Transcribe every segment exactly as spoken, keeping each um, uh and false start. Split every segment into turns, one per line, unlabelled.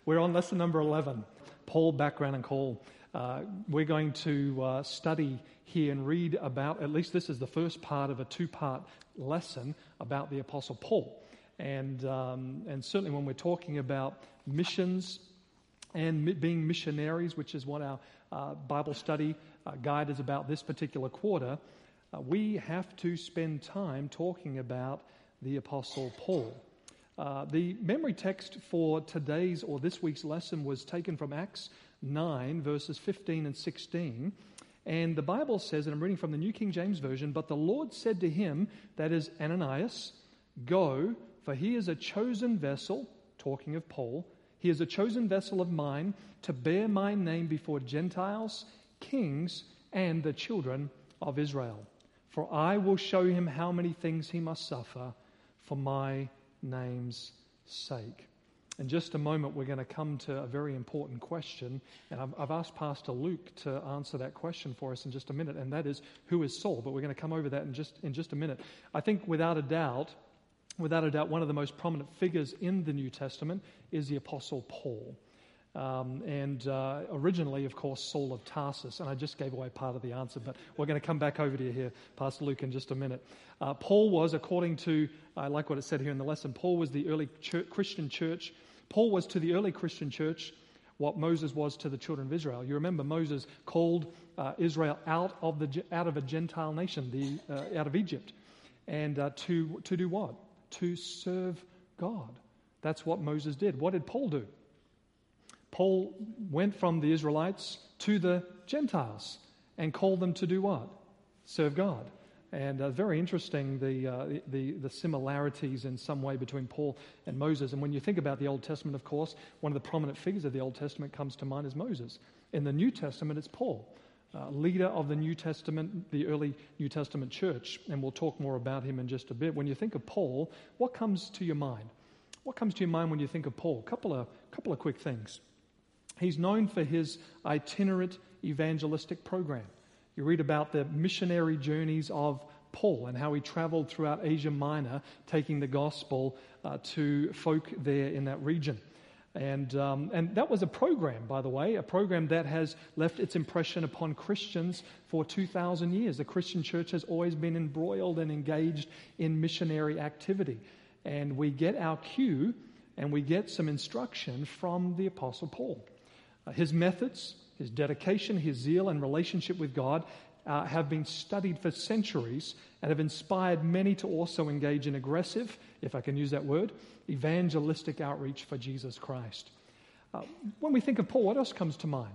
We're on lesson number eleven, Paul, background and call. Uh, we're going to uh, study here and read about, at least this is the first part of a two-part lesson about the Apostle Paul. And um, and certainly when we're talking about missions and mi- being missionaries, which is what our uh, Bible study uh, guide is about this particular quarter, uh, we have to spend time talking about the Apostle Paul. Uh, the memory text for today's or this week's lesson was taken from Acts nine, verses fifteen and sixteen. And the Bible says, and I'm reading from the New King James Version, "But the Lord said to him," that is Ananias, "Go, for he is a chosen vessel," talking of Paul, "he is a chosen vessel of mine to bear my name before Gentiles, kings, and the children of Israel. For I will show him how many things he must suffer for my name's sake." In just a moment, we're going to come to a very important question, and I've, I've asked Pastor Luke to answer that question for us in just a minute, and that is, who is Saul? But we're going to come over that in just in just a minute. I think without a doubt, without a doubt, one of the most prominent figures in the New Testament is the Apostle Paul. Um, and uh, originally, of course, Saul of Tarsus, and I just gave away part of the answer, but we're going to come back over to you here, Pastor Luke, in just a minute. Uh, Paul was, according to, I like what it said here in the lesson, Paul was the early church, Christian church. Paul was to the early Christian church what Moses was to the children of Israel. You remember Moses called uh, Israel out of the out of a Gentile nation, the uh, out of Egypt, and uh, to to do what? To serve God. That's what Moses did. What did Paul do? Paul went from the Israelites to the Gentiles and called them to do what? Serve God. And uh, very interesting, the, uh, the the similarities in some way between Paul and Moses. And when you think about the Old Testament, of course, one of the prominent figures of the Old Testament comes to mind is Moses. In the New Testament, it's Paul, uh, leader of the New Testament, the early New Testament church. And we'll talk more about him in just a bit. When you think of Paul, what comes to your mind? What comes to your mind when you think of Paul? A couple of, couple of quick things. He's known for his itinerant evangelistic program. You read about the missionary journeys of Paul and how he traveled throughout Asia Minor, taking the gospel uh, to folk there in that region. And um, and that was a program, by the way, a program that has left its impression upon Christians for two thousand years. The Christian church has always been embroiled and engaged in missionary activity. And we get our cue and we get some instruction from the Apostle Paul. Uh, his methods, his dedication, his zeal and relationship with God uh, have been studied for centuries and have inspired many to also engage in aggressive, if I can use that word, evangelistic outreach for Jesus Christ. Uh, when we think of Paul, what else comes to mind?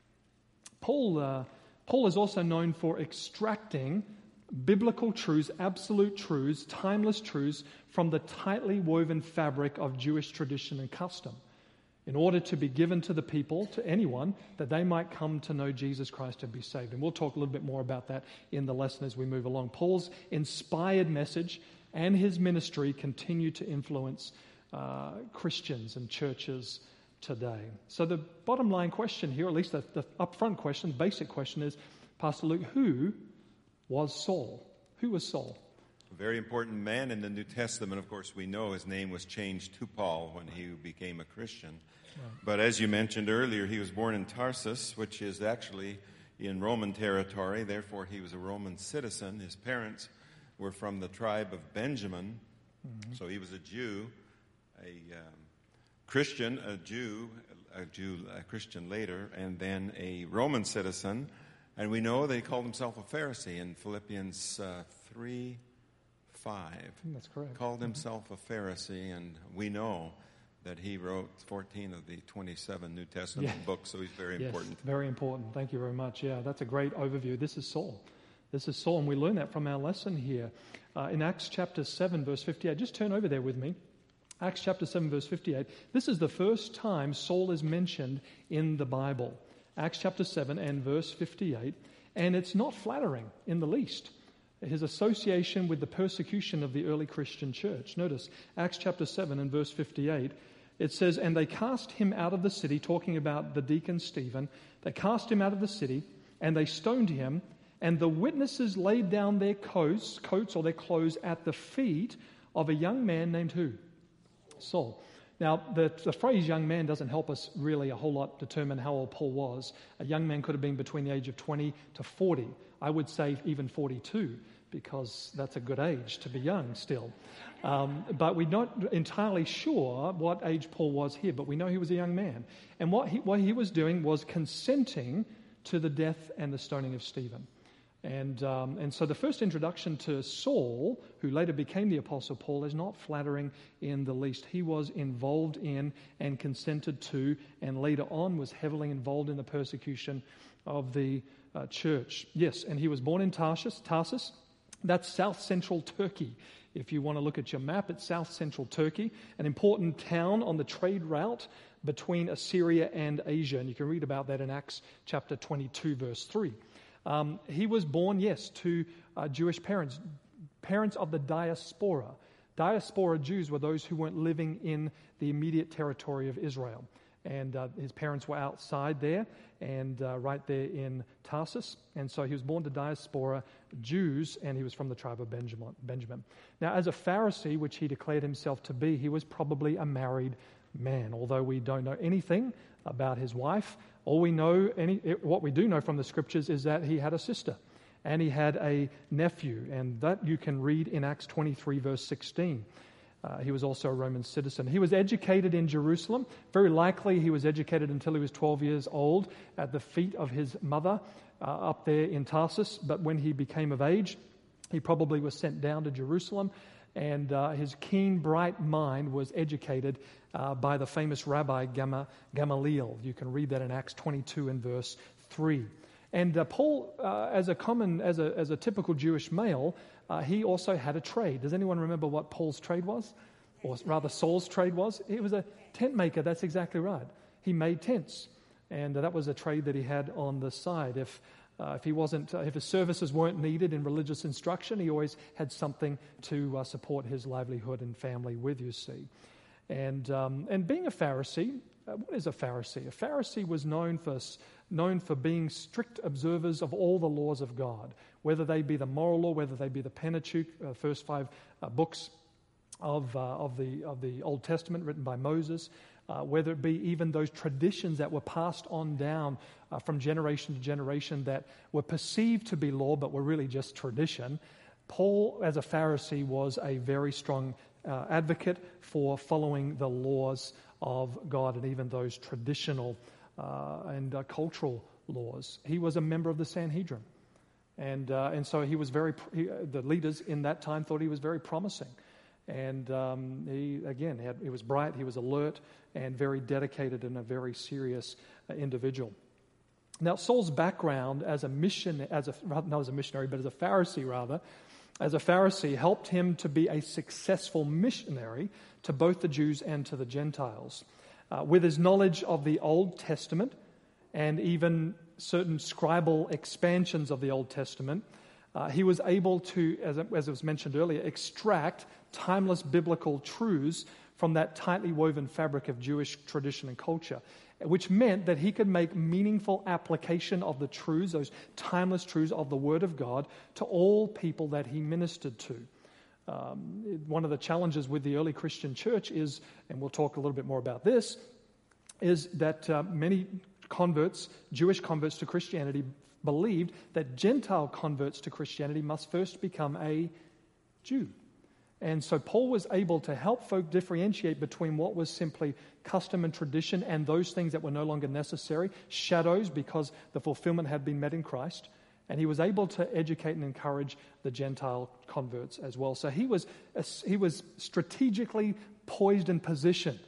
Paul, uh, Paul is also known for extracting biblical truths, absolute truths, timeless truths from the tightly woven fabric of Jewish tradition and custom, in order to be given to the people, to anyone, that they might come to know Jesus Christ and be saved. And we'll talk a little bit more about that in the lesson as we move along. Paul's inspired message and his ministry continue to influence uh, Christians and churches today. So the bottom line question here, or at least the, the upfront question, the basic question is, Pastor Luke, who was Saul? Who was Saul?
A very important man in the New Testament. Of course, we know his name was changed to Paul when he became a Christian. Right. But as you mentioned earlier, he was born in Tarsus, which is actually in Roman territory. Therefore, he was a Roman citizen. His parents were from the tribe of Benjamin. Mm-hmm. So he was a Jew, a um, Christian, a Jew, a Jew, a Christian later, and then a Roman citizen. And we know they called himself a Pharisee in Philippians uh, three five.
That's correct.
Called himself a Pharisee, and we know that he wrote fourteen of the twenty-seven New Testament yeah. books, so he's very
yes,
important.
Very important. Thank you very much. Yeah, that's a great overview. This is Saul. This is Saul, and we learn that from our lesson here. Uh, in Acts chapter seven, verse fifty-eight. Just turn over there with me. Acts chapter seven, verse fifty-eight. This is the first time Saul is mentioned in the Bible. Acts chapter seven and verse fifty-eight. And it's not flattering in the least. His association with the persecution of the early Christian church. Notice Acts chapter seven and verse fifty-eight. It says, "And they cast him out of the city," talking about the deacon Stephen. "They cast him out of the city, and they stoned him. And the witnesses laid down their coats, coats or their clothes at the feet of a young man named" who? Saul. Now, the, the phrase young man doesn't help us really a whole lot determine how old Paul was. A young man could have been between the age of twenty to forty. I would say even forty-two, because that's a good age to be young still. Um, but we're not entirely sure what age Paul was here, but we know he was a young man. And what he, what he was doing was consenting to the death and the stoning of Stephen. And um, and so the first introduction to Saul, who later became the Apostle Paul, is not flattering in the least. He was involved in and consented to, and later on was heavily involved in the persecution of the uh, church. Yes, and he was born in Tarsus. Tarsus, that's south central Turkey. If you want to look at your map, it's south central Turkey, an important town on the trade route between Assyria and Asia. And you can read about that in Acts chapter twenty-two, verse three. Um, he was born, yes, to uh, Jewish parents, parents of the diaspora. Diaspora Jews were those who weren't living in the immediate territory of Israel. And uh, his parents were outside there and uh, right there in Tarsus. And so he was born to diaspora Jews, and he was from the tribe of Benjamin. Benjamin. Now, as a Pharisee, which he declared himself to be, he was probably a married man, although we don't know anything about his wife. All we know, any, what we do know from the scriptures is that he had a sister and he had a nephew, and that you can read in Acts twenty-three, verse sixteen. Uh, he was also a Roman citizen. He was educated in Jerusalem. Very likely he was educated until he was twelve years old at the feet of his mother uh, up there in Tarsus. But when he became of age, he probably was sent down to Jerusalem, and uh, his keen, bright mind was educated uh, by the famous Rabbi Gama, Gamaliel. You can read that in Acts twenty-two and verse three. And uh, Paul, uh, as a common, as a as a typical Jewish male, uh, he also had a trade. Does anyone remember what Paul's trade was? Or rather, Saul's trade was? He was a tent maker. That's exactly right. He made tents. And uh, that was a trade that he had on the side. If uh, if he wasn't, uh, if his services weren't needed in religious instruction, he always had something to uh, support his livelihood and family with, you see. And um, and being a Pharisee, uh, what is a Pharisee? A Pharisee was known for known for being strict observers of all the laws of God, whether they be the moral law, whether they be the Pentateuch, uh, first five uh, books of uh, of the of the Old Testament written by Moses, uh, whether it be even those traditions that were passed on down uh, from generation to generation that were perceived to be law but were really just tradition. Paul, as a Pharisee, was a very strong uh, advocate for following the laws of God and even those traditional uh, and uh, cultural laws. He was a member of the Sanhedrin. And uh, and so he was very, he, the leaders in that time thought he was very promising. And um, he, again, had, he was bright, he was alert, and very dedicated and a very serious uh, individual. Now, Saul's background as a mission, as a, not as a missionary, but as a Pharisee rather, as a Pharisee helped him to be a successful missionary to both the Jews and to the Gentiles. Uh, with his knowledge of the Old Testament and even certain scribal expansions of the Old Testament, uh, he was able to, as, as it was mentioned earlier, extract timeless biblical truths from that tightly woven fabric of Jewish tradition and culture, which meant that he could make meaningful application of the truths, those timeless truths of the Word of God, to all people that he ministered to. Um, one of the challenges with the early Christian church is, and we'll talk a little bit more about this, is that uh, many converts, Jewish converts to Christianity, believed that Gentile converts to Christianity must first become a Jew. And so Paul was able to help folk differentiate between what was simply custom and tradition and those things that were no longer necessary, shadows, because the fulfillment had been met in Christ. And he was able to educate and encourage the Gentile converts as well. So he was he was strategically poised and positioned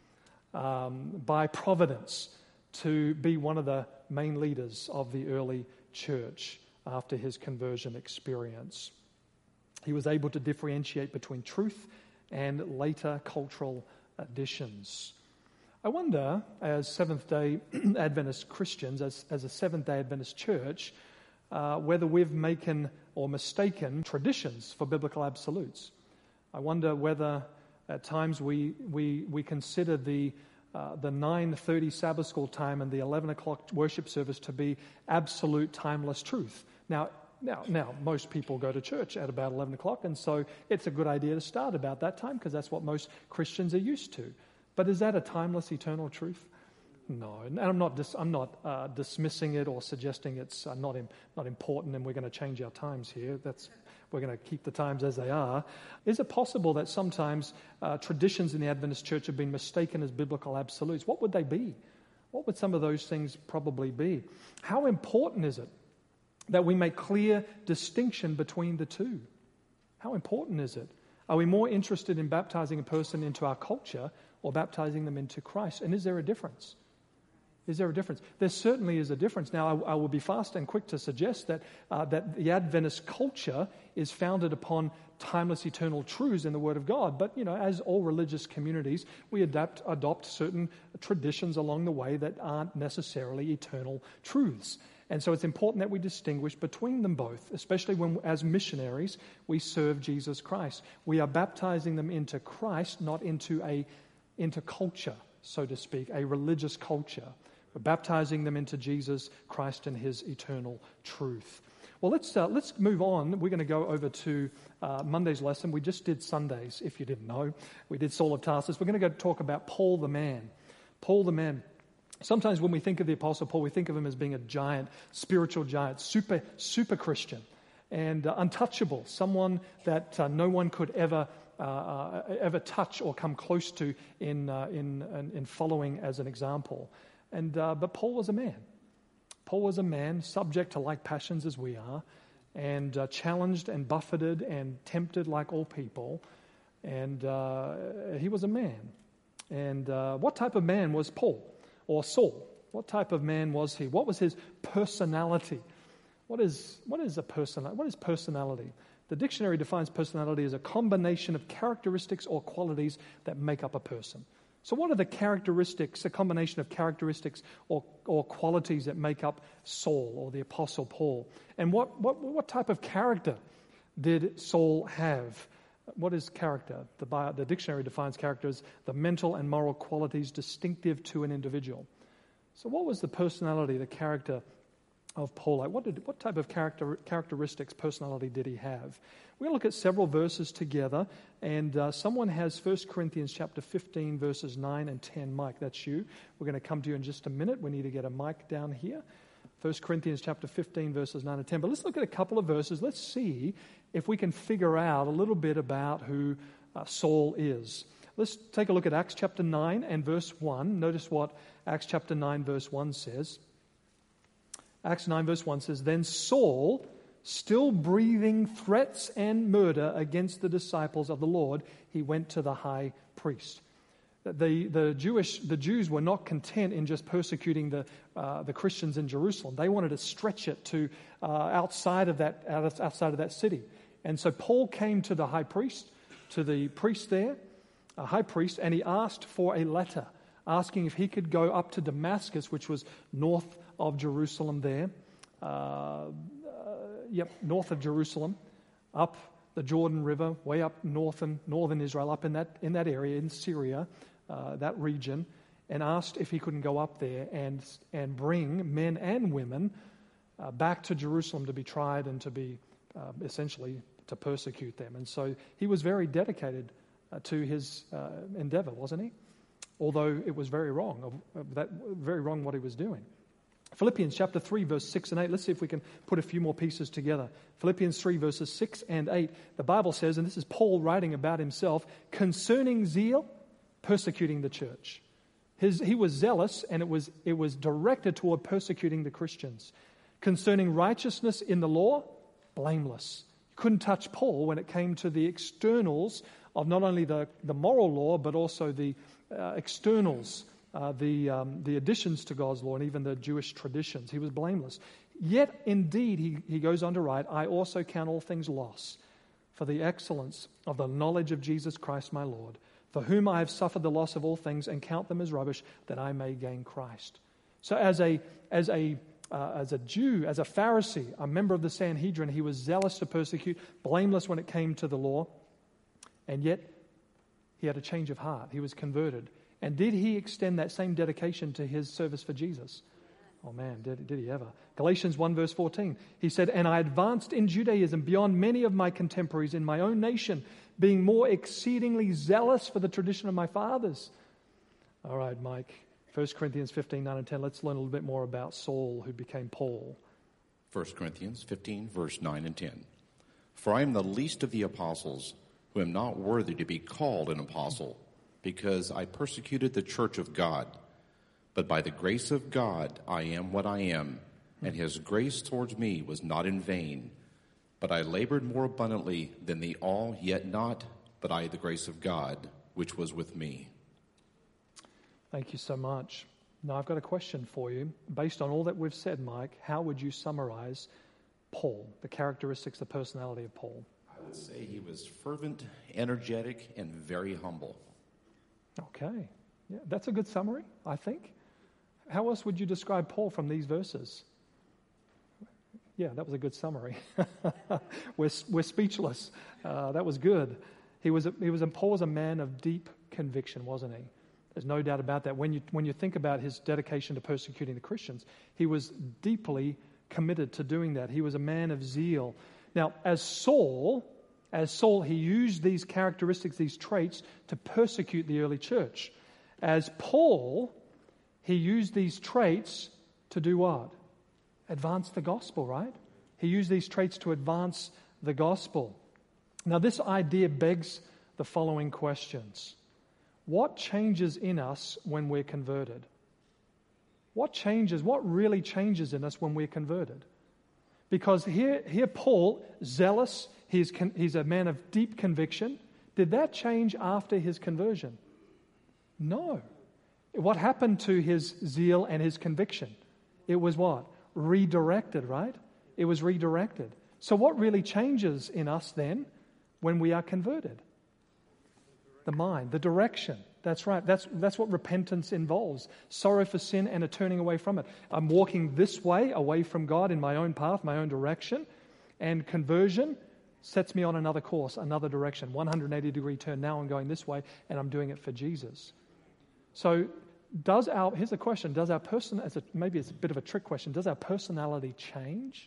um, by providence to be one of the main leaders of the early church after his conversion experience. He was able to differentiate between truth and later cultural additions. I wonder, as Seventh-day Adventist Christians, as, as a Seventh-day Adventist church, uh, whether we've making or mistaken traditions for biblical absolutes. I wonder whether at times we we we consider the uh, the nine thirty Sabbath school time and the eleven o'clock worship service to be absolute timeless truth. Now, Now, now, most people go to church at about eleven o'clock, and so it's a good idea to start about that time because that's what most Christians are used to. But is that a timeless, eternal truth? No, and I'm not dis- I'm not uh, dismissing it or suggesting it's uh, not im- not important and we're going to change our times here. That's we're going to keep the times as they are. Is it possible that sometimes uh, traditions in the Adventist Church have been mistaken as biblical absolutes? What would they be? What would some of those things probably be? How important is it that we make clear distinction between the two? How important is it? Are we more interested in baptizing a person into our culture or baptizing them into Christ? And is there a difference? Is there a difference? There certainly is a difference. Now, I, I will be fast and quick to suggest that uh, that the Adventist culture is founded upon timeless, eternal truths in the Word of God. But, you know, as all religious communities, we adapt, adopt certain traditions along the way that aren't necessarily eternal truths. And so it's important that we distinguish between them both, especially when, as missionaries, we serve Jesus Christ. We are baptizing them into Christ, not into a into culture, so to speak, a religious culture. We're baptizing them into Jesus Christ and His eternal truth. Well, let's uh, let's move on. We're going to go over to uh, Monday's lesson. We just did Sundays, if you didn't know. We did Saul of Tarsus. We're going to go talk about Paul the man. Paul the man. Sometimes when we think of the Apostle Paul, we think of him as being a giant, spiritual giant, super, super Christian, and uh, untouchable, someone that uh, no one could ever uh, uh, ever touch or come close to in uh, in, in in following as an example. And uh, but Paul was a man. Paul was a man subject to like passions as we are, and uh, challenged and buffeted and tempted like all people. And uh, he was a man. And uh, what type of man was Paul or Saul? What type of man was he? What was his personality? What is what is a person? What is personality? The dictionary defines personality as a combination of characteristics or qualities that make up a person. So what are the characteristics, a combination of characteristics or, or qualities that make up Saul or the Apostle Paul? And what, what, what type of character did Saul have? What is character? The, bio, the dictionary defines character as the mental and moral qualities distinctive to an individual. So what was the personality, the character of Paul? Like what, did, what type of character, characteristics, personality did he have? We're going to look at several verses together, and uh, someone has First Corinthians chapter fifteen, verses nine and ten. Mike, that's you. We're going to come to you in just a minute. We need to get a mic down here. First Corinthians chapter fifteen, verses nine and ten. But let's look at a couple of verses. Let's see if we can figure out a little bit about who uh, Saul is. Let's take a look at Acts chapter nine and verse one. Notice what Acts chapter nine, verse one says. Acts nine, verse one says, "Then Saul, still breathing threats and murder against the disciples of the Lord, he went to the high priest." The the Jewish the Jews were not content in just persecuting the uh, the Christians in Jerusalem. They wanted to stretch it to uh, outside of that outside of that city. And so Paul came to the high priest, to the priest there, a high priest, and he asked for a letter, asking if he could go up to Damascus, which was north of Jerusalem there. Uh, uh, yep, north of Jerusalem, up the Jordan River, way up northern northern Israel, up in that in that area in Syria, uh, that region, and asked if he couldn't go up there and and bring men and women uh, back to Jerusalem to be tried and to be uh, essentially to persecute them. And so he was very dedicated uh, to his uh, endeavor, wasn't he? Although it was very wrong, of, of that very wrong what he was doing. Philippians chapter three, verse six and eight. Let's see if we can put a few more pieces together. Philippians three, verses six and eight. The Bible says, and this is Paul writing about himself, concerning zeal, persecuting the church. His, he was zealous, and it was, it was directed toward persecuting the Christians. Concerning righteousness in the law, blameless. You couldn't touch Paul when it came to the externals of not only the, the moral law, but also the uh, externals, Uh, the um, the additions to God's law and even the Jewish traditions. He was blameless. Yet, indeed, he, he goes on to write, "I also count all things loss for the excellence of the knowledge of Jesus Christ my Lord, for whom I have suffered the loss of all things and count them as rubbish, that I may gain Christ." So as a as a uh, as a Jew, as a Pharisee, a member of the Sanhedrin, he was zealous to persecute, blameless when it came to the law, and yet he had a change of heart. He was converted. And did he extend that same dedication to his service for Jesus? Oh man, did, did he ever? Galatians one verse fourteen, he said, "And I advanced in Judaism beyond many of my contemporaries in my own nation, being more exceedingly zealous for the tradition of my fathers." All right, Mike. First Corinthians fifteen, nine and ten. Let's learn a little bit more about Saul, who became Paul.
First Corinthians fifteen, verse nine and ten. For I am the least of the apostles, who am not worthy to be called an apostle, because I persecuted the church of God. But by the grace of God I am what I am, and his grace towards me was not in vain. But I labored more abundantly than they all, yet not, but I the grace of God, which was with me.
Thank you so much. Now I've got a question for you. Based on all that we've said, Mike, how would you summarize Paul, the characteristics, the personality of Paul?
I would say he was fervent, energetic, and very humble.
Okay. Yeah, that's a good summary, I think. How else would you describe Paul from these verses? Yeah, that was a good summary. we're, we're speechless. Uh, that was good. He was, a, he was a, Paul was a man of deep conviction, wasn't he? There's no doubt about that. When you, when you think about his dedication to persecuting the Christians, he was deeply committed to doing that. He was a man of zeal. Now, as Saul, as Saul, he used these characteristics, these traits, to persecute the early church. As Paul, he used these traits to do what? Advance the gospel, right? He used these traits to advance the gospel. Now, this idea begs the following questions. What changes in us when we're converted? What changes, what really changes in us when we're converted? Because here, here Paul, zealous, he's, he's a man of deep conviction. Did that change after his conversion? No. What happened to his zeal and his conviction? It was what? Redirected, right? It was redirected. So what really changes in us then when we are converted? The mind, the direction. That's right. That's that's what repentance involves. Sorrow for sin and a turning away from it. I'm walking this way, away from God in my own path, my own direction. And conversion sets me on another course, another direction. one hundred eighty degree turn. Now I'm going this way and I'm doing it for Jesus. So does our, here's the question, does our person, as a, maybe it's a bit of a trick question, does our personality change?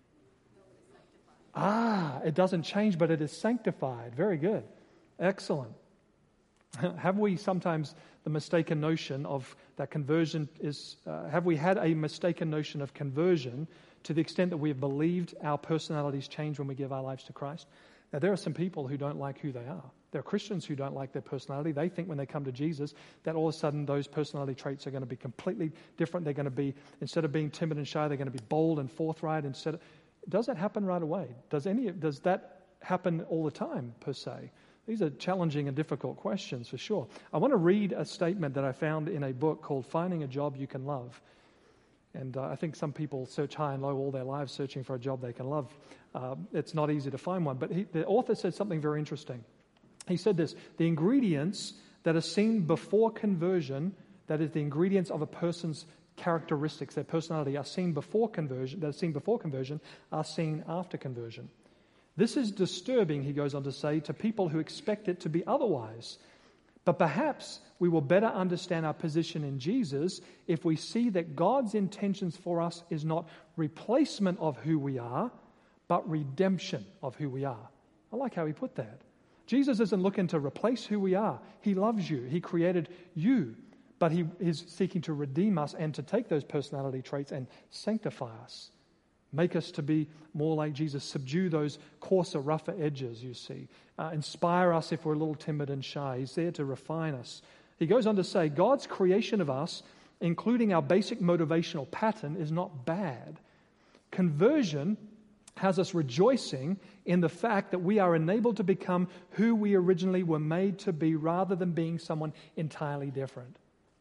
Ah, it doesn't change, but it is sanctified. Very good. Excellent. Have we sometimes the mistaken notion of that conversion is, uh, have we had a mistaken notion of conversion to the extent that we have believed our personalities change when we give our lives to Christ? Now, there are some people who don't like who they are. There are Christians who don't like their personality. They think when they come to Jesus that all of a sudden those personality traits are going to be completely different. They're going to be, instead of being timid and shy, they're going to be bold and forthright. Instead of, does that happen right away? Does any? Does that happen all the time, per se? These are challenging and difficult questions for sure. I want to read a statement that I found in a book called Finding a Job You Can Love. And uh, I think some people search high and low all their lives searching for a job they can love. Uh, it's not easy to find one. But he, the author said something very interesting. He said this: the ingredients that are seen before conversion, that is the ingredients of a person's characteristics, their personality, are seen before conversion, that are seen before conversion, are seen after conversion. This is disturbing, he goes on to say, to people who expect it to be otherwise. But perhaps we will better understand our position in Jesus if we see that God's intentions for us is not replacement of who we are, but redemption of who we are. I like how he put that. Jesus isn't looking to replace who we are. He loves you. He created you. But he is seeking to redeem us and to take those personality traits and sanctify us. Make us to be more like Jesus. Subdue those coarser, rougher edges, you see. Uh, inspire us if we're a little timid and shy. He's there to refine us. He goes on to say, God's creation of us, including our basic motivational pattern, is not bad. Conversion has us rejoicing in the fact that we are enabled to become who we originally were made to be rather than being someone entirely different.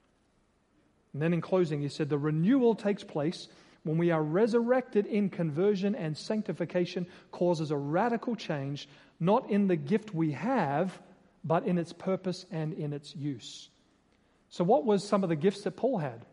And then in closing, he said, the renewal takes place when we are resurrected in conversion, and sanctification causes a radical change, not in the gift we have, but in its purpose and in its use. So what was some of the gifts that Paul had?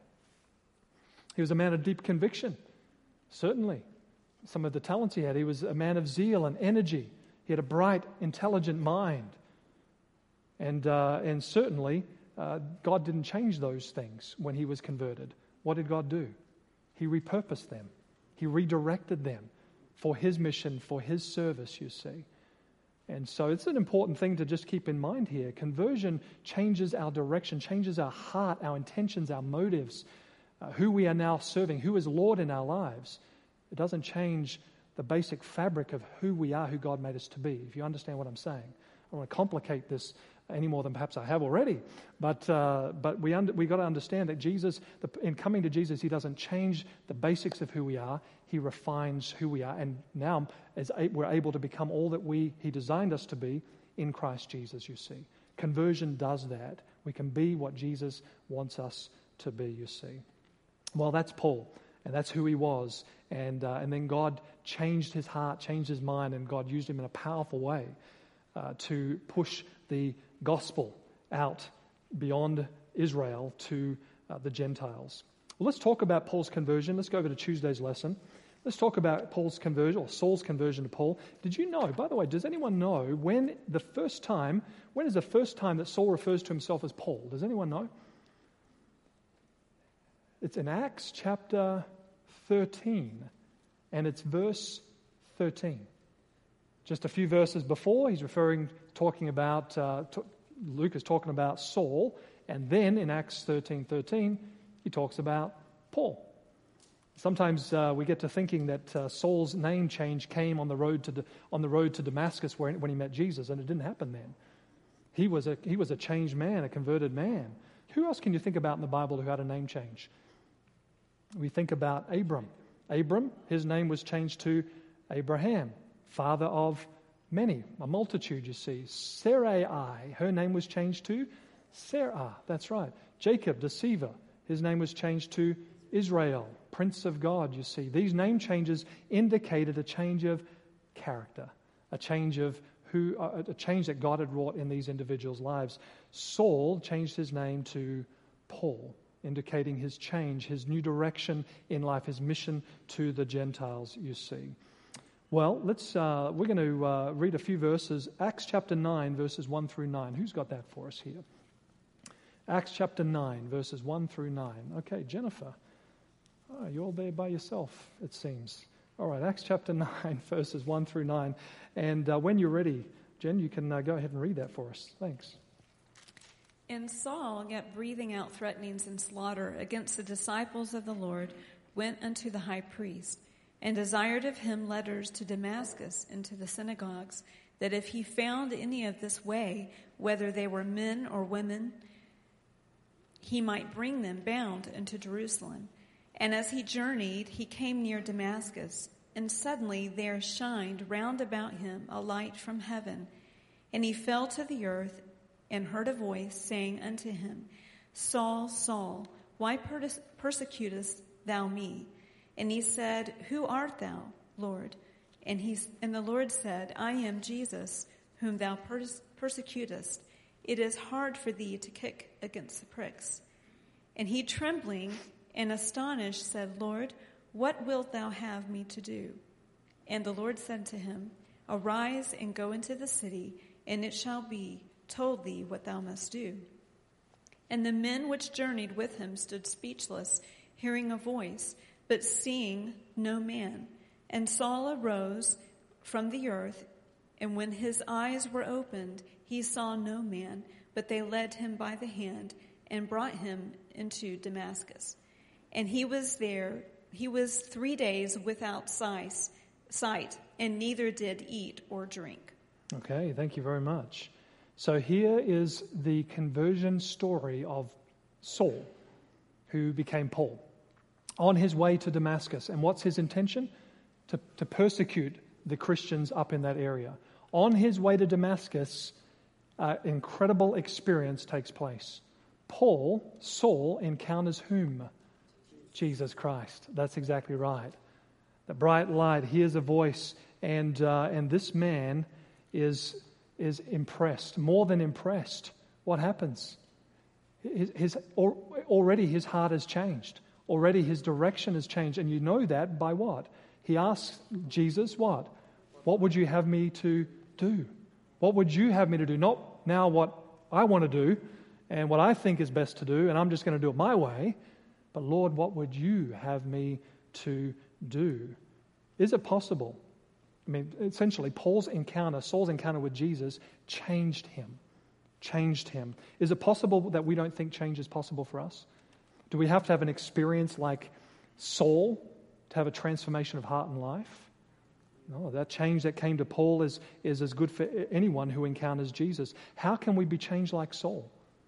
He was a man of deep conviction, certainly. Some of the talents he had. He was a man of zeal and energy. He had a bright, intelligent mind. And, uh, and certainly, uh, God didn't change those things when he was converted. What did God do? He repurposed them. He redirected them for his mission, for his service, you see. And so it's an important thing to just keep in mind here. Conversion changes our direction, changes our heart, our intentions, our motives, uh, who we are now serving, who is Lord in our lives. It doesn't change the basic fabric of who we are, who God made us to be, if you understand what I'm saying. I don't want to complicate this any more than perhaps I have already. But uh, but we under, we got to understand that Jesus, the, in coming to Jesus, he doesn't change the basics of who we are. He refines who we are. And now as a, we're able to become all that we he designed us to be in Christ Jesus, you see. Conversion does that. We can be what Jesus wants us to be, you see. Well, that's Paul. And that's who he was. And uh, and then God changed his heart, changed his mind, and God used him in a powerful way uh, to push the gospel out beyond Israel to uh, the Gentiles. Well, let's talk about Paul's conversion. Let's go over to Tuesday's lesson. Let's talk about Paul's conversion, or Saul's conversion to Paul. Did you know, by the way, does anyone know when the first time, when is the first time that Saul refers to himself as Paul? Does anyone know? It's in Acts chapter thirteen, and it's verse thirteen. Just a few verses before, he's referring, talking about, uh, t- Luke is talking about Saul, and then in Acts thirteen thirteen, he talks about Paul. Sometimes uh, we get to thinking that uh, Saul's name change came on the road to the, on the road to Damascus where, when he met Jesus, and it didn't happen then. He was a he was a changed man, a converted man. Who else can you think about in the Bible who had a name change? We think about Abram. Abram, his name was changed to Abraham, father of many, a multitude, you see. Sarai, her name was changed to Sarah. That's right. Jacob, deceiver, his name was changed to Israel, Prince of God, you see. These name changes indicated a change of character, a change of who, uh, a change that God had wrought in these individuals' lives. Saul changed his name to Paul, indicating his change, his new direction in life, his mission to the Gentiles, you see. Well, let's. Uh, we're going to uh, read a few verses. Acts chapter nine, verses one through nine. Who's got that for us here? Acts chapter nine, verses one through nine. Okay, Jennifer. Oh, you're all there by yourself, it seems. All right, Acts chapter nine, verses one through nine. And uh, when you're ready, Jen, you can uh, go ahead and read that for us. Thanks.
And Saul, yet breathing out threatenings and slaughter against the disciples of the Lord, went unto the high priest, and desired of him letters to Damascus and to the synagogues, that if he found any of this way, whether they were men or women, he might bring them bound into Jerusalem. And as he journeyed, he came near Damascus, and suddenly there shined round about him a light from heaven. And he fell to the earth, and heard a voice saying unto him, Saul, Saul, why persecutest thou me? And he said, Who art thou, Lord? And he and the Lord said, I am Jesus, whom thou pers- persecutest. It is hard for thee to kick against the pricks. And he, trembling and astonished, said, Lord, what wilt thou have me to do? And the Lord said to him, Arise and go into the city, and it shall be told thee what thou must do. And the men which journeyed with him stood speechless, hearing a voice, but seeing no man. And Saul arose from the earth, and when his eyes were opened, he saw no man, but they led him by the hand and brought him into Damascus. And he was there, he was three days without sight, and neither did eat or drink.
Okay, thank you very much. So here is the conversion story of Saul, who became Paul, on his way to Damascus. And what's his intention? To, to persecute the Christians up in that area. On his way to Damascus, an incredible experience takes place. Paul, Saul, encounters whom? Jesus Christ. That's exactly right. The bright light hears a voice, and uh, and this man is is impressed, more than impressed. What happens? His, his already his heart has changed. Already his direction has changed, and you know that by what? He asks Jesus, what? What would you have me to do? What would you have me to do? Not now what I want to do and what I think is best to do, and I'm just going to do it my way. But Lord, what would you have me to do? Is it possible? I mean, essentially, Paul's encounter, Saul's encounter with Jesus changed him. Changed him. Is it possible that we don't think change is possible for us? Do we have to have an experience like Saul to have a transformation of heart and life? No, that change that came to Paul is, is as good for anyone who encounters Jesus. How can we be changed like Saul?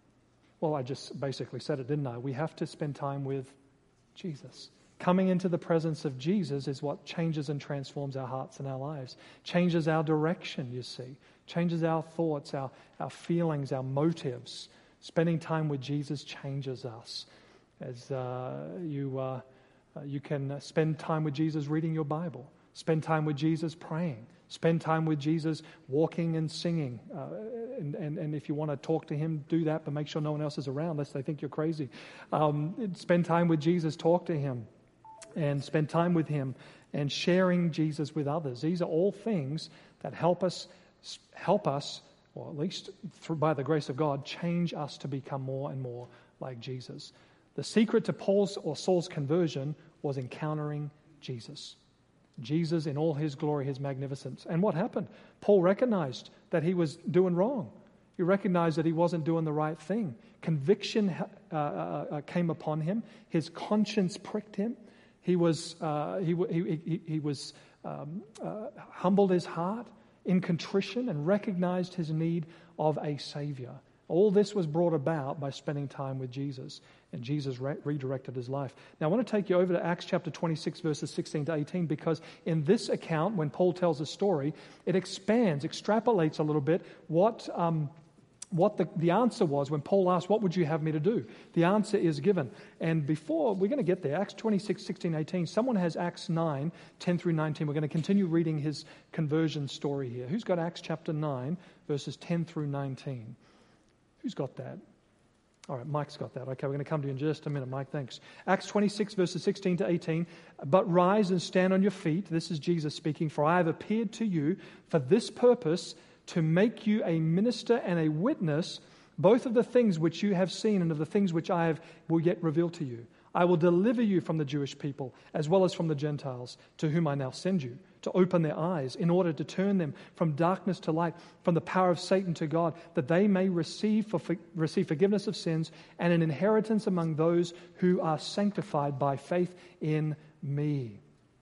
Well, I just basically said it, didn't I? We have to spend time with Jesus. Coming into the presence of Jesus is what changes and transforms our hearts and our lives. Changes our direction, you see. Changes our thoughts, our, our feelings, our motives. Spending time with Jesus changes us. As uh, you, uh, uh, you can spend time with Jesus reading your Bible. Spend time with Jesus praying. Spend time with Jesus walking and singing. Uh, and, and, and if you want to talk to him, do that, but make sure no one else is around lest they think you're crazy. Um, spend time with Jesus, talk to him, and spend time with him and sharing Jesus with others. These are all things that help us, help us, or at least through, by the grace of God, change us to become more and more like Jesus. The secret to Paul's or Saul's conversion was encountering Jesus. Jesus in all his glory, his magnificence. And what happened? Paul recognized that he was doing wrong. He recognized that he wasn't doing the right thing. Conviction uh, uh, came upon him. His conscience pricked him. He was uh, he, he, he, he was um, uh, humbled his heart in contrition and recognized his need of a Savior. All this was brought about by spending time with Jesus, and Jesus re- redirected his life. Now, I want to take you over to Acts chapter twenty-six, verses sixteen to eighteen, because in this account, when Paul tells a story, it expands, extrapolates a little bit what um, what the, the answer was when Paul asked, what would you have me to do? The answer is given. And before, we're going to get there, Acts twenty-six, sixteen, eighteen, someone has Acts nine, ten through nineteen. We're going to continue reading his conversion story here. Who's got Acts chapter nine, verses ten through nineteen? Who's got that? All right, Mike's got that. Okay, we're going to come to you in just a minute, Mike. Thanks. Acts twenty-six, verses sixteen to eighteen. But rise and stand on your feet. This is Jesus speaking. For I have appeared to you for this purpose, to make you a minister and a witness, both of the things which you have seen and of the things which I have will yet reveal to you. I will deliver you from the Jewish people, as well as from the Gentiles, to whom I now send you, to open their eyes, in order to turn them from darkness to light, from the power of Satan to God, that they may receive for, receive forgiveness of sins and an inheritance among those who are sanctified by faith in me.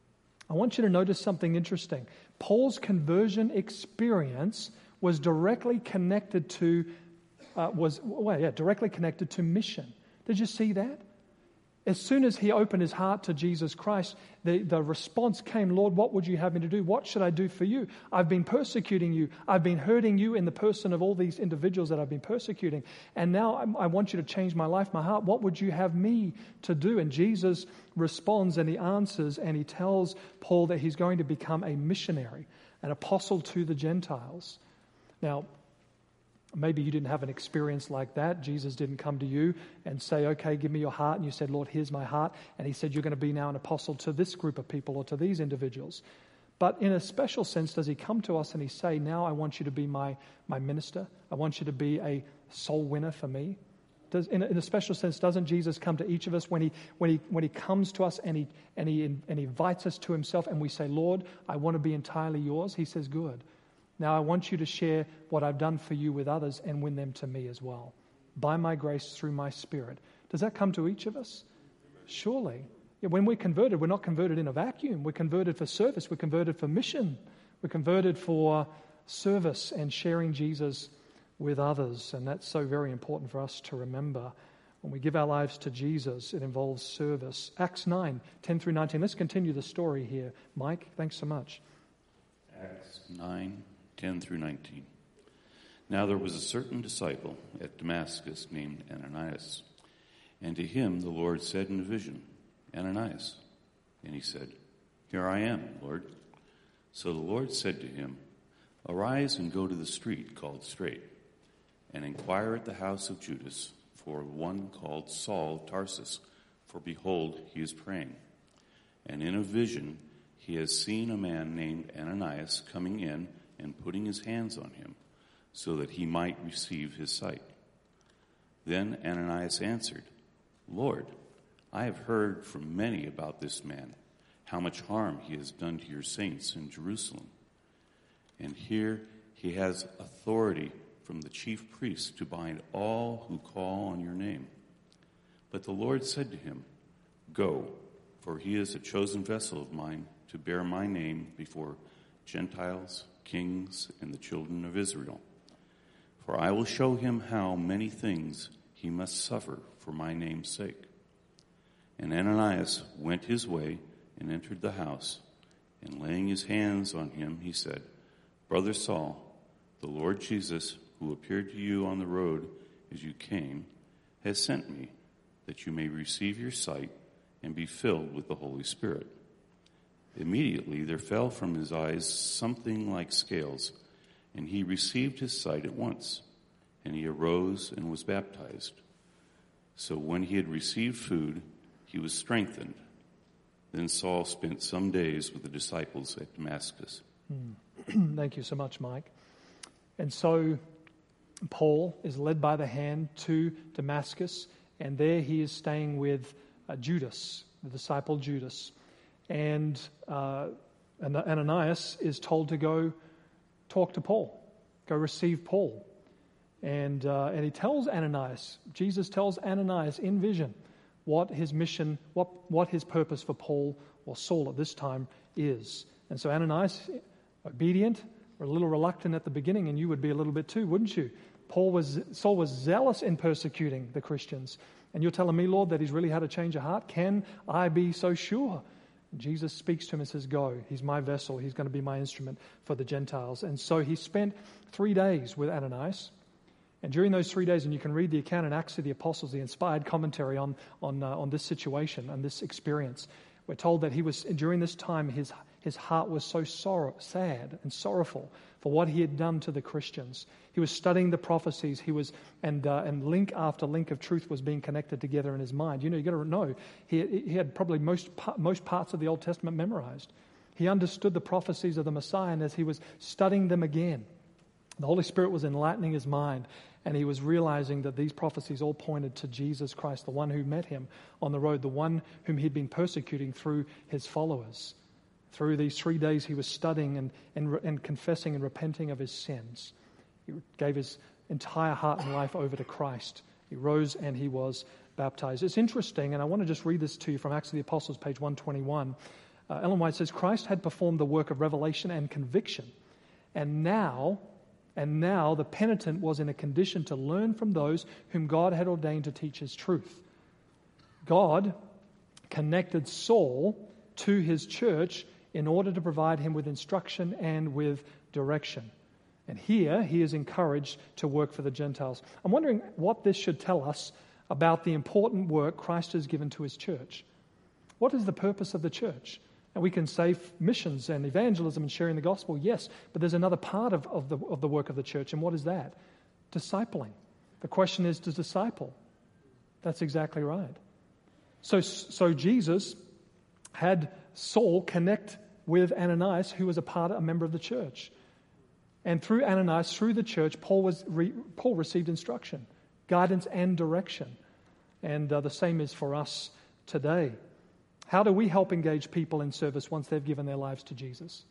I want you to notice something interesting. Paul's conversion experience was directly connected to uh, was well, yeah, directly connected to mission. Did you see that? As soon as he opened his heart to Jesus Christ, the, the response came, Lord, what would you have me to do? What should I do for you? I've been persecuting you. I've been hurting you in the person of all these individuals that I've been persecuting. And now I, I want you to change my life, my heart. What would you have me to do? And Jesus responds and he answers and he tells Paul that he's going to become a missionary, an apostle to the Gentiles. Now, maybe you didn't have an experience like that. Jesus didn't come to you and say, okay, give me your heart. And you said, Lord, here's my heart. And he said, you're going to be now an apostle to this group of people or to these individuals. But in a special sense, does he come to us and he say, now I want you to be my, my minister. I want you to be a soul winner for me. Does, in, a, in a special sense, doesn't Jesus come to each of us when he when he when he comes to us and he and he and he invites us to himself and we say, Lord, I want to be entirely yours? He says, good. Now I want you to share what I've done for you with others and win them to me as well. By my grace, through my Spirit. Does that come to each of us? Surely. Yeah, when we're converted, we're not converted in a vacuum. We're converted for service. We're converted for mission. We're converted for service and sharing Jesus with others. And that's so very important for us to remember. When we give our lives to Jesus, it involves service. Acts nine, ten through nineteen. Let's continue the story here. Mike, thanks so much.
Acts nine, ten through nineteen. Now there was a certain disciple at Damascus named Ananias. And to him the Lord said in a vision, Ananias. And he said, Here I am, Lord. So the Lord said to him, Arise and go to the street called Straight, and inquire at the house of Judas for one called Saul of Tarsus, for behold, he is praying. And in a vision he has seen a man named Ananias coming in and putting his hands on him, so that he might receive his sight. Then Ananias answered, Lord, I have heard from many about this man, how much harm he has done to your saints in Jerusalem. And here he has authority from the chief priests to bind all who call on your name. But the Lord said to him, Go, for he is a chosen vessel of mine to bear my name before Gentiles, kings, and the children of Israel. For I will show him how many things he must suffer for my name's sake. And Ananias went his way and entered the house, and laying his hands on him, he said, Brother Saul, the Lord Jesus, who appeared to you on the road as you came, has sent me, that you may receive your sight and be filled with the Holy Spirit. Immediately there fell from his eyes something like scales, and he received his sight at once, and he arose and was baptized. So when he had received food, he was strengthened. Then Saul spent some days with the disciples at Damascus.
Mm. Thank you so much, Mike. And so Paul is led by the hand to Damascus, and there he is staying with uh, Judas, the disciple Judas. And uh, Ananias is told to go talk to Paul, go receive Paul. And uh, and he tells Ananias, Jesus tells Ananias in vision what his mission, what, what his purpose for Paul, or Saul at this time, is. And so Ananias, obedient, or a little reluctant at the beginning, and you would be a little bit too, wouldn't you? Paul was, Saul was zealous in persecuting the Christians. And you're telling me, Lord, that he's really had a change of heart? Can I be so sure? And Jesus speaks to him and says, Go. He's my vessel. He's going to be my instrument for the Gentiles. And so he spent three days with Ananias. And during those three days, and you can read the account in Acts of the Apostles, the inspired commentary on on, uh, on this situation and this experience, we're told that he was, during this time, his his heart was so sorrow, sad and sorrowful for what he had done to the Christians. He was studying the prophecies. He was, and uh, and link after link of truth was being connected together in his mind. You know, you got to know he he had probably most most parts of the Old Testament memorized. He understood the prophecies of the Messiah, and as he was studying them again, the Holy Spirit was enlightening his mind, and he was realizing that these prophecies all pointed to Jesus Christ, the one who met him on the road, the one whom he'd been persecuting through his followers. Through these three days, he was studying and, and, and confessing and repenting of his sins. He gave his entire heart and life over to Christ. He rose and he was baptized. It's interesting, and I want to just read this to you from Acts of the Apostles, page one twenty-one. Uh, Ellen White says, Christ had performed the work of revelation and conviction, and now... And now the penitent was in a condition to learn from those whom God had ordained to teach his truth. God connected Saul to his church in order to provide him with instruction and with direction. And here he is encouraged to work for the Gentiles. I'm wondering what this should tell us about the important work Christ has given to his church. What is the purpose of the church? And we can say missions and evangelism and sharing the gospel, yes, but there's another part of, of, the, of the work of the church, and what is that? Discipling. The question is to disciple. That's exactly right. So, so Jesus had Saul connect with Ananias, who was a part, a member of the church. And through Ananias, through the church, Paul was re, Paul received instruction, guidance and direction. And uh, the same is for us today. How do we help engage people in service once they've given their lives to Jesus?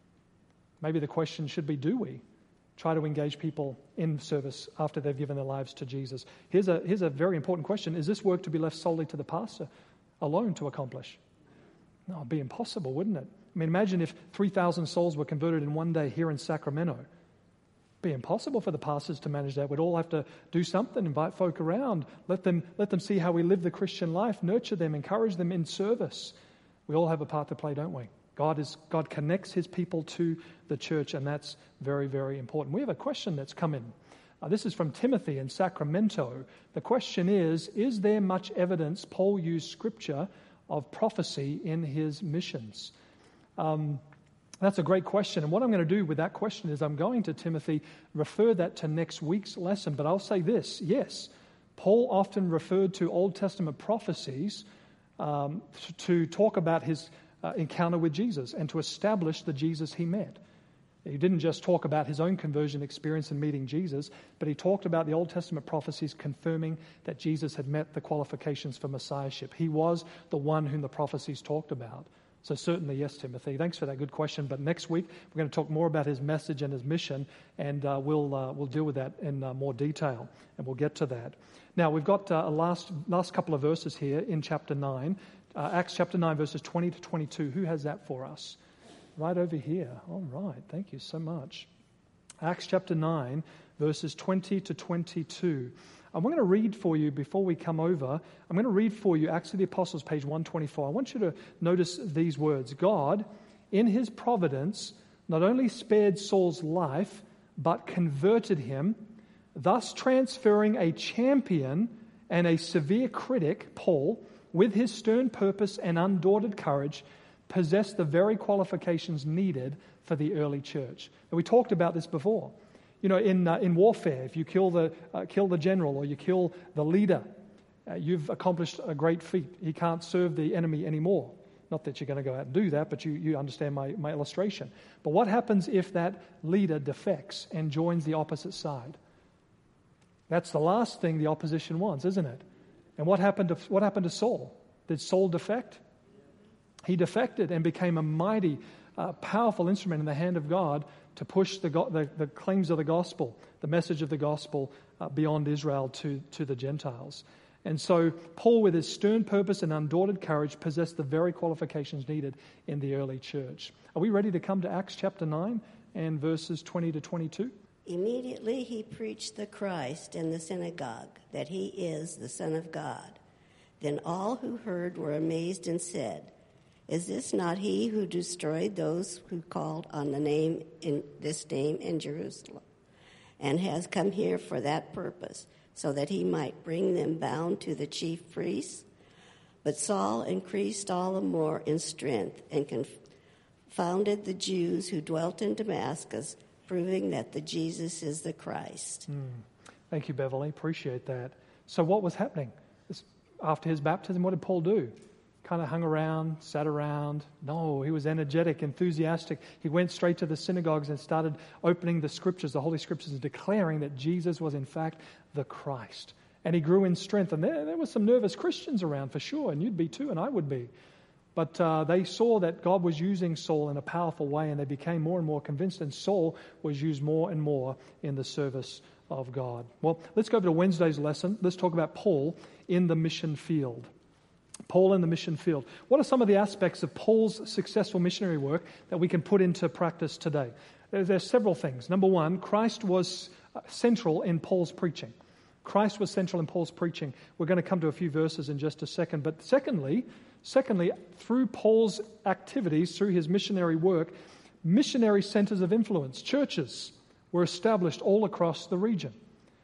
Maybe the question should be, do we try to engage people in service after they've given their lives to Jesus? Here's a, here's a very important question. Is this work to be left solely to the pastor alone to accomplish? No, it'd be impossible, wouldn't it? I mean, imagine if three thousand souls were converted in one day here in Sacramento. It'd be impossible for the pastors to manage that. We'd all have to do something, invite folk around, let them let them see how we live the Christian life, nurture them, encourage them in service. We all have a part to play, don't we? God is God connects his people to the church, and that's very, very important. We have a question that's come in. Uh, this is from Timothy in Sacramento. The question is, is there much evidence Paul used scripture of prophecy in his missions? Um That's a great question. And what I'm going to do with that question is I'm going to, Timothy, refer that to next week's lesson. But I'll say this, yes, Paul often referred to Old Testament prophecies um, to talk about his uh, encounter with Jesus and to establish the Jesus he met. He didn't just talk about his own conversion experience in meeting Jesus, but he talked about the Old Testament prophecies confirming that Jesus had met the qualifications for messiahship. He was the one whom the prophecies talked about. So certainly, yes, Timothy. Thanks for that good question. But next week, we're going to talk more about his message and his mission, and uh, we'll uh, we'll deal with that in uh, more detail, and we'll get to that. Now, we've got uh, a last last couple of verses here in chapter nine, uh, Acts chapter nine, verses twenty to twenty-two. Who has that for us? Right over here. All right. Thank you so much. Acts chapter nine, verses twenty to twenty-two. I'm going to read for you before we come over. I'm going to read for you Acts of the Apostles, page one twenty-four. I want you to notice these words. God, in his providence, not only spared Saul's life, but converted him, thus transferring a champion and a severe critic, Paul, with his stern purpose and undaunted courage, possessed the very qualifications needed for the early church. And we talked about this before. You know, in uh, in warfare, if you kill the uh, kill the general or you kill the leader, uh, you've accomplished a great feat. He can't serve the enemy anymore. Not that you're going to go out and do that, but you, you understand my, my illustration. But what happens if that leader defects and joins the opposite side? That's the last thing the opposition wants, isn't it? And what happened to what happened to Saul? Did Saul defect? He defected and became a mighty, uh, powerful instrument in the hand of God to push the, the, the claims of the gospel, the message of the gospel uh, beyond Israel to, to the Gentiles. And so Paul, with his stern purpose and undaunted courage, possessed the very qualifications needed in the early church. Are we ready to come to Acts chapter nine and verses twenty to twenty-two?
Immediately he preached the Christ in the synagogue, that he is the Son of God. Then all who heard were amazed and said, "Is this not he who destroyed those who called on the name in this name in Jerusalem, and has come here for that purpose, so that he might bring them bound to the chief priests?" But Saul increased all the more in strength and confounded the Jews who dwelt in Damascus, proving that the Jesus is the Christ.
Mm. Thank you, Beverly. Appreciate that. So what was happening? After his baptism, what did Paul do? Kind of hung around, sat around. No, he was energetic, enthusiastic. He went straight to the synagogues and started opening the scriptures, the Holy Scriptures, and declaring that Jesus was in fact the Christ. And he grew in strength. And there, there were some nervous Christians around for sure, and you'd be too, and I would be. But uh, they saw that God was using Saul in a powerful way, and they became more and more convinced, and Saul was used more and more in the service of God. Well, let's go over to Wednesday's lesson. Let's talk about Paul in the mission field. Paul in the mission field. What are some of the aspects of Paul's successful missionary work that we can put into practice today? There's, there's several things. Number one, Christ was central in Paul's preaching. Christ was central in Paul's preaching. We're going to come to a few verses in just a second. But secondly, secondly, through Paul's activities, through his missionary work, missionary centers of influence, churches, were established all across the region.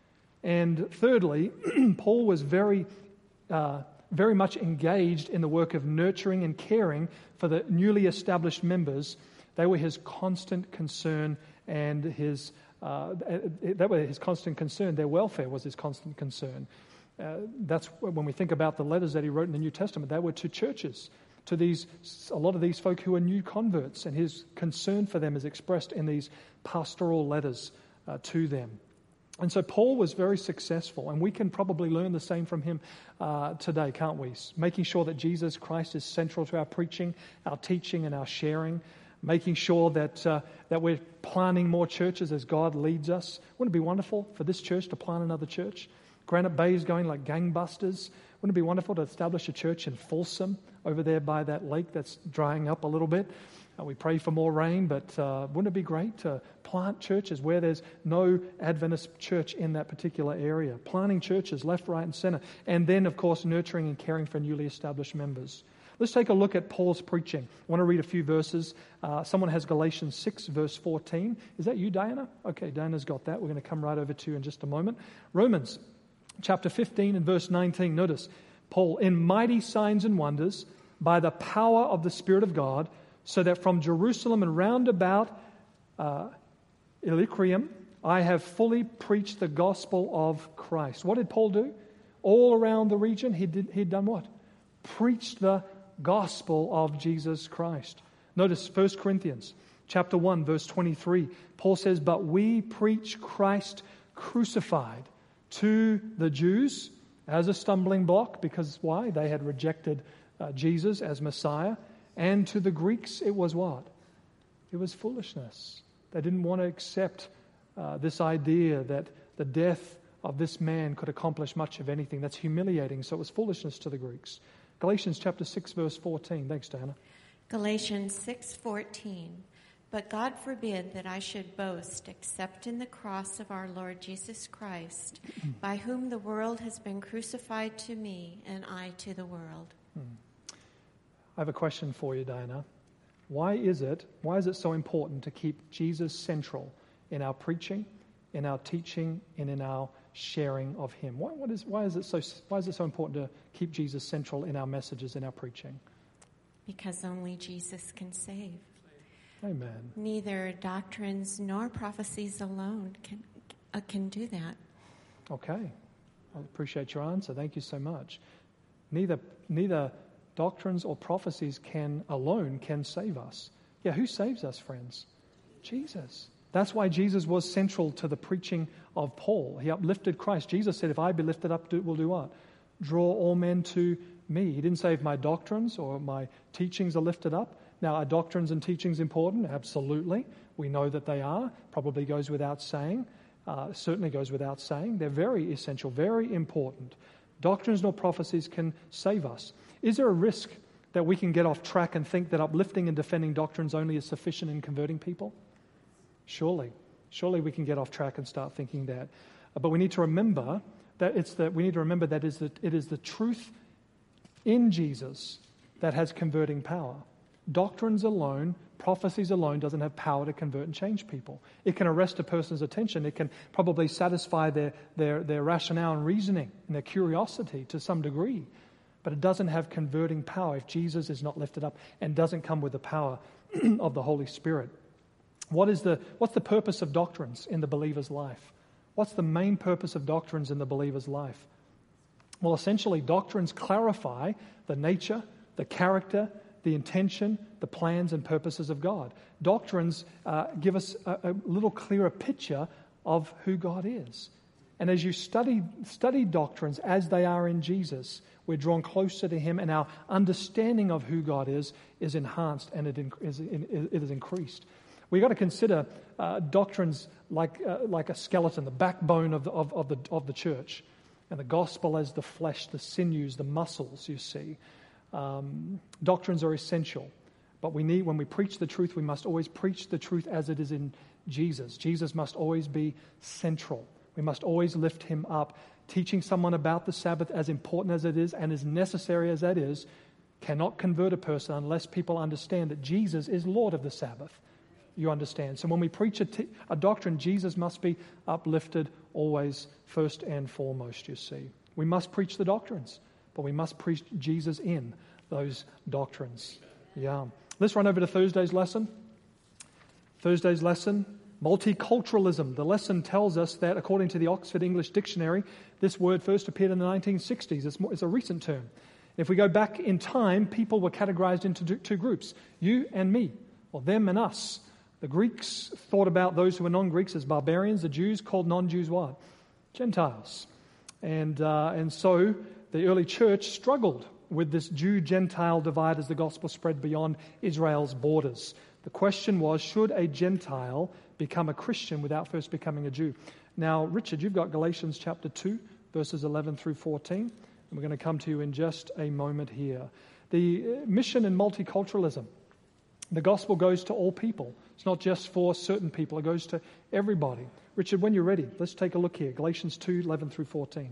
And thirdly, Paul was very uh, very much engaged in the work of nurturing and caring for the newly established members. They were his constant concern, and his uh, that were his constant concern. Their welfare was his constant concern. Uh, that's when we think about the letters that he wrote in the New Testament. They were to churches, to these a lot of these folk who were new converts, and his concern for them is expressed in these pastoral letters uh, to them. And so Paul was very successful, and we can probably learn the same from him uh, today, can't we? Making sure that Jesus Christ is central to our preaching, our teaching, and our sharing. Making sure that uh, that we're planting more churches as God leads us. Wouldn't it be wonderful for this church to plant another church? Granite Bay is going like gangbusters. Wouldn't it be wonderful to establish a church in Folsom over there by that lake that's drying up a little bit? Uh, we pray for more rain, but uh, wouldn't it be great to plant churches where there's no Adventist church in that particular area? Planting churches left, right, and center. And then, of course, nurturing and caring for newly established members. Let's take a look at Paul's preaching. I want to read a few verses. Uh, someone has Galatians six, verse fourteen. Is that you, Diana? Okay, Diana's got that. We're going to come right over to you in just a moment. Romans chapter fifteen and verse nineteen. Notice, Paul, in mighty signs and wonders, by the power of the Spirit of God, so that from Jerusalem and round about uh, Illyricum, I have fully preached the gospel of Christ. What did Paul do? All around the region, he did, he'd done what? Preached the gospel of Jesus Christ. Notice First Corinthians chapter one, verse twenty-three. Paul says, but we preach Christ crucified to the Jews as a stumbling block, because why? They had rejected uh, Jesus as Messiah. And to the Greeks, it was what? It was foolishness. They didn't want to accept uh, this idea that the death of this man could accomplish much of anything. That's humiliating. So it was foolishness to the Greeks. Galatians chapter six, verse fourteen. Thanks, Diana.
Galatians six fourteen. But God forbid that I should boast except in the cross of our Lord Jesus Christ, by whom the world has been crucified to me, and I to the world.
Hmm. I have a question for you, Diana. Why is it, why is it so important to keep Jesus central in our preaching, in our teaching, and in our sharing of Him? Why, what is, why is it so, why is it so important to keep Jesus central in our messages, in our preaching?
Because only Jesus can save.
Amen.
Neither doctrines nor prophecies alone can uh, can do that.
Okay. I appreciate your answer. Thank you so much. Neither neither doctrines or prophecies can alone can save us. Yeah, who saves us, friends? Jesus. That's why Jesus was central to the preaching of Paul. He uplifted Christ. Jesus said, if I be lifted up, do, will do what? Draw all men to me. He didn't say if my doctrines or my teachings are lifted up. Now, are doctrines and teachings important? Absolutely. We know that they are. Probably goes without saying. Uh, certainly goes without saying. They're very essential, very important. Doctrines nor prophecies can save us. Is there a risk that we can get off track and think that uplifting and defending doctrines only is sufficient in converting people? Surely. Surely we can get off track and start thinking that. Uh, but we need to remember that it's the, we need to remember that is the, it is the truth in Jesus that has converting power. Doctrines alone, prophecies alone doesn't have power to convert and change people. It can arrest a person's attention. It can probably satisfy their, their, their rationale and reasoning and their curiosity to some degree. But it doesn't have converting power if Jesus is not lifted up and doesn't come with the power of the Holy Spirit. What is the, what's the purpose of doctrines in the believer's life? What's the main purpose of doctrines in the believer's life? Well, essentially, doctrines clarify the nature, the character, the intention, the plans and purposes of God. Doctrines uh, give us a, a little clearer picture of who God is. And as you study, study doctrines as they are in Jesus, we're drawn closer to Him, and our understanding of who God is is enhanced and it is, it is increased. We've got to consider uh, doctrines like uh, like a skeleton, the backbone of the, of, of, the, of the church, and the gospel as the flesh, the sinews, the muscles, you see. Um, doctrines are essential, but we need, when we preach the truth, we must always preach the truth as it is in Jesus. Jesus must always be central. We must always lift Him up. Teaching someone about the Sabbath, as important as it is and as necessary as that is, cannot convert a person unless people understand that Jesus is Lord of the Sabbath. You understand? So when we preach a, t- a doctrine, Jesus must be uplifted always, first and foremost, you see. We must preach the doctrines, but we must preach Jesus in those doctrines. Yeah. Let's run over to Thursday's lesson. Thursday's lesson, multiculturalism. The lesson tells us that, according to the Oxford English Dictionary, this word first appeared in the nineteen sixties. It's, more, it's a recent term. If we go back in time, people were categorized into two groups, you and me, or them and us. The Greeks thought about those who were non-Greeks as barbarians. The Jews called non-Jews what? Gentiles. And uh, and so the early church struggled with this Jew-Gentile divide as the gospel spread beyond Israel's borders. The question was, should a Gentile become a Christian without first becoming a Jew? Now, Richard, you've got Galatians chapter two, verses eleven through fourteen. And we're going to come to you in just a moment here. The mission in multiculturalism. The gospel goes to all people. It's not just for certain people. It goes to everybody. Richard, when you're ready, let's take a look here. Galatians two, eleven through fourteen.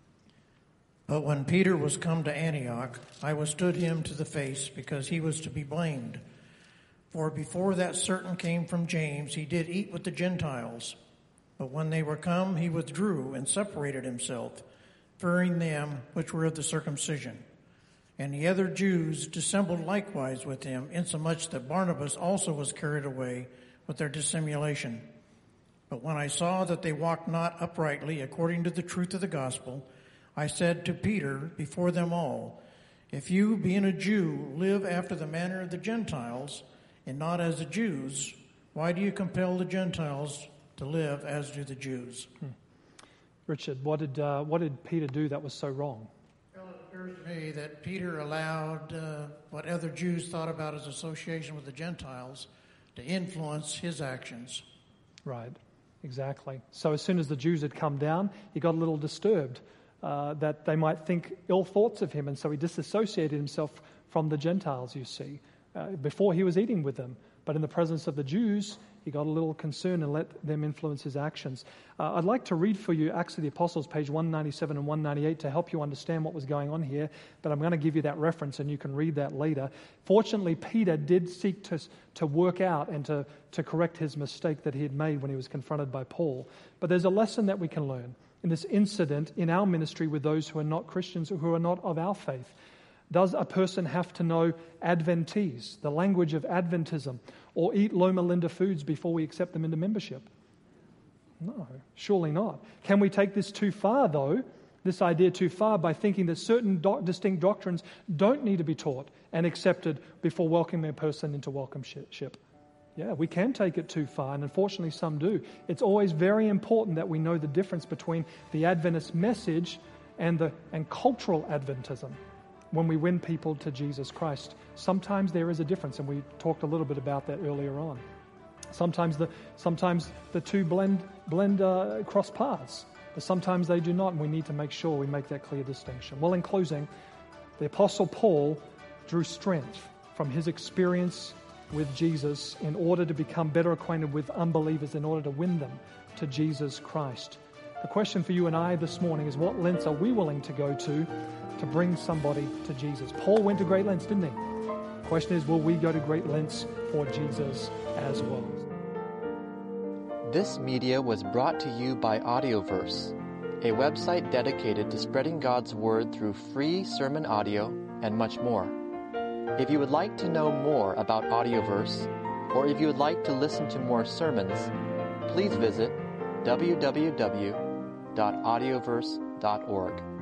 But when Peter was come to Antioch, I withstood him to the face, because he was to be blamed. For before that certain came from James, he did eat with the Gentiles. But when they were come, he withdrew and separated himself, fearing them which were of the circumcision. And the other Jews dissembled likewise with him, insomuch that Barnabas also was carried away with their dissimulation. But when I saw that they walked not uprightly according to the truth of the gospel, I said to Peter before them all, if you, being a Jew, live after the manner of the Gentiles, and not as the Jews, why do you compel the Gentiles to live as do the Jews?
Hmm. Richard, what did uh, what did Peter do that was so wrong?
occurs to me that Peter allowed uh, what other Jews thought about his association with the Gentiles to influence his actions.
Right, exactly. So as soon as the Jews had come down, he got a little disturbed uh, that they might think ill thoughts of him, and so he disassociated himself from the Gentiles, you see, uh, before he was eating with them. But in the presence of the Jews, he got a little concerned and let them influence his actions. Uh, I'd like to read for you Acts of the Apostles, page one ninety-seven and one ninety-eight, to help you understand what was going on here, but I'm going to give you that reference and you can read that later. Fortunately, Peter did seek to, to work out and to, to correct his mistake that he had made when he was confronted by Paul. But there's a lesson that we can learn in this incident in our ministry with those who are not Christians or who are not of our faith. Does a person have to know Adventese, the language of Adventism, or eat Loma Linda foods before we accept them into membership? No, surely not. Can we take this too far, though, this idea too far, by thinking that certain do- distinct doctrines don't need to be taught and accepted before welcoming a person into welcomeship? Yeah, we can take it too far, and unfortunately some do. It's always very important that we know the difference between the Adventist message and the and cultural Adventism. When we win people to Jesus Christ, sometimes there is a difference, and we talked a little bit about that earlier on. Sometimes the sometimes the two blend blend uh, cross paths, but sometimes they do not, and we need to make sure we make that clear distinction. Well, in closing, the Apostle Paul drew strength from his experience with Jesus in order to become better acquainted with unbelievers, in order to win them to Jesus Christ. The question for you and I this morning is, what lengths are we willing to go to to bring somebody to Jesus? Paul went to great lengths, didn't he? The question is, will we go to great lengths for Jesus as well?
This media was brought to you by Audioverse, a website dedicated to spreading God's Word through free sermon audio and much more. If you would like to know more about Audioverse, or if you would like to listen to more sermons, please visit w w w dot audioverse dot org.